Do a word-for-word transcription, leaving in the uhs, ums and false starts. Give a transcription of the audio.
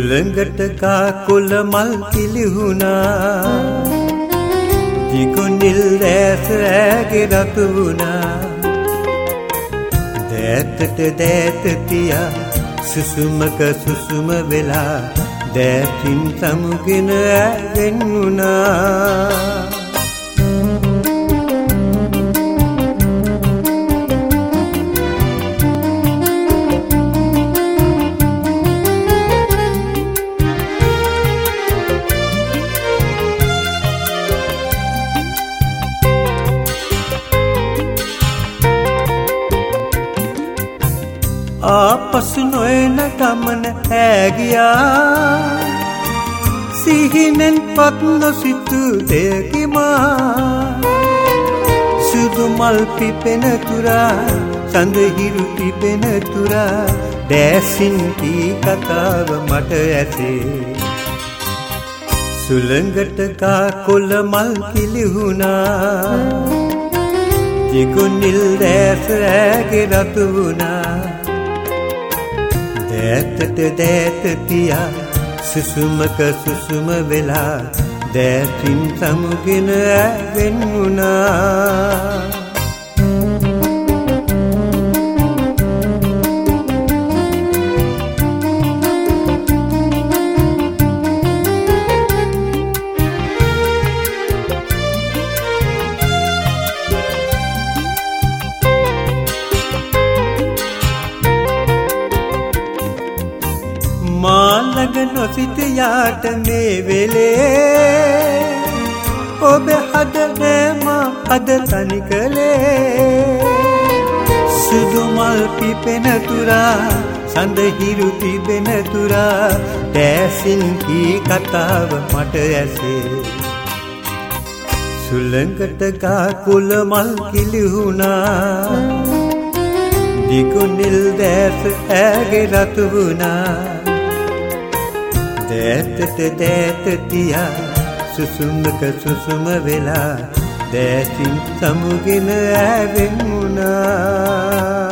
සුළඟට කාකුල මල් කිලිහුණා දිගුනිල් දැස ඇගේ රතු වුණා දෑතට දෑත තියා සුසුමක සුසුම වෙලා දෑතින් සමුගෙන ඇවෙන් වුණා ආපසු නොයන ගමන හැගියා සිහිනෙන් පත් නොසිතු දෙකිමා සුදු මල් පිපෙන තුරා සඳහිරු පිපෙන තුරා දැසින් කී කතාව මට ඇසේ සුළඟට කාකොල මල් කිලිහුණා දිගුනිල් දැස ඇගේ රතු වුණා දෑතට දෑත තියා සුසුමක සුසුම වෙලා දෑතින් සමුගෙන ඇවෙන් වුණා මාළඟ නොසිත යාට මේ වෙලේ ඔබ හද නෑම හද තනි කළේ සුදු මල් පිපෙන තුරා සඳහිරු තිබෙන තුරා දැසින් කී කතාව මට ඇසේ සුළඟට කාකුල මල් කිලිහුණා දිගුනිල් දැස ඇගේ රතු වුණා දෑතට දෑත තියා සුසුමක සුසුම වෙලා දෑතින් සමුගෙන ඇවෙන් වුණා